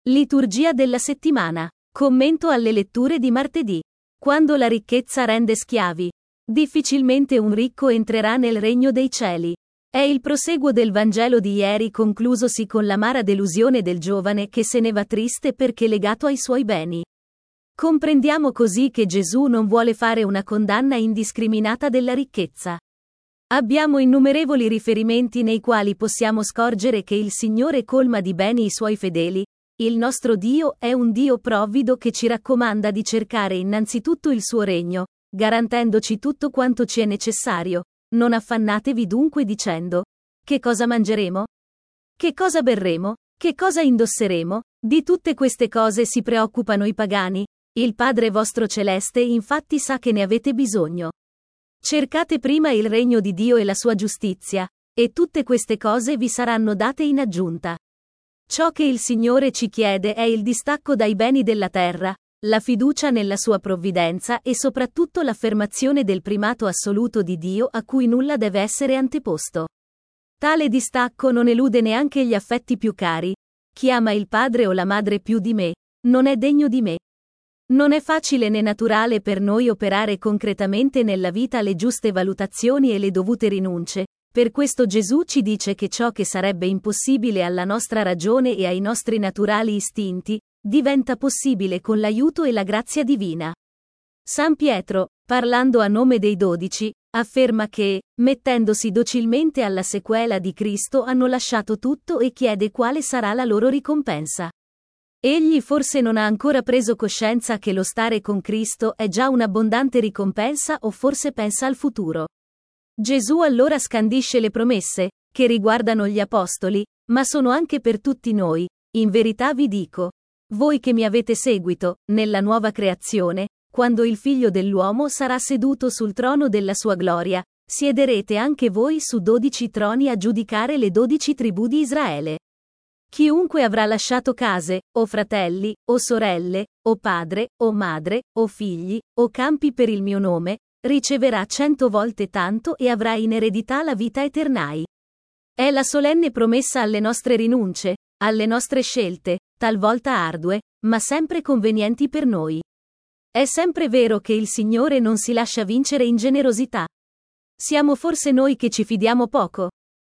Liturgia della settimana. Commento alle letture di martedì. Quando la ricchezza rende schiavi. Difficilmente un ricco entrerà nel regno dei cieli. È il proseguo del Vangelo di ieri, conclusosi con l'amara delusione del giovane che se ne va triste perché legato ai suoi beni. Comprendiamo così che Gesù non vuole fare una condanna indiscriminata della ricchezza. Abbiamo innumerevoli riferimenti nei quali possiamo scorgere che il Signore colma di beni i suoi fedeli. Il nostro Dio è un Dio provvido che ci raccomanda di cercare innanzitutto il suo regno, garantendoci tutto quanto ci è necessario. Non affannatevi dunque dicendo: che cosa mangeremo? Che cosa berremo? Che cosa indosseremo? Di tutte queste cose si preoccupano i pagani. Il Padre vostro celeste infatti sa che ne avete bisogno. Cercate prima il regno di Dio e la sua giustizia, e tutte queste cose vi saranno date in aggiunta. Ciò che il Signore ci chiede è il distacco dai beni della terra, la fiducia nella sua provvidenza e soprattutto l'affermazione del primato assoluto di Dio a cui nulla deve essere anteposto. Tale distacco non elude neanche gli affetti più cari. Chi ama il padre o la madre più di me, non è degno di me. Non è facile né naturale per noi operare concretamente nella vita le giuste valutazioni e le dovute rinunce. Per questo Gesù ci dice che ciò che sarebbe impossibile alla nostra ragione e ai nostri naturali istinti, diventa possibile con l'aiuto e la grazia divina. San Pietro, parlando a nome dei 12, afferma che, mettendosi docilmente alla sequela di Cristo, hanno lasciato tutto e chiede quale sarà la loro ricompensa. Egli forse non ha ancora preso coscienza che lo stare con Cristo è già un'abbondante ricompensa, o forse pensa al futuro. Gesù allora scandisce le promesse, che riguardano gli apostoli, ma sono anche per tutti noi. In verità vi dico, voi che mi avete seguito, nella nuova creazione, quando il Figlio dell'uomo sarà seduto sul trono della sua gloria, siederete anche voi su 12 troni a giudicare le 12 tribù di Israele. Chiunque avrà lasciato case, o fratelli, o sorelle, o padre, o madre, o figli, o campi per il mio nome, riceverà 100 volte tanto e avrà in eredità la vita eternai. È la solenne promessa alle nostre rinunce, alle nostre scelte, talvolta ardue, ma sempre convenienti per noi. È sempre vero che il Signore non si lascia vincere in generosità. Siamo forse noi che ci fidiamo poco?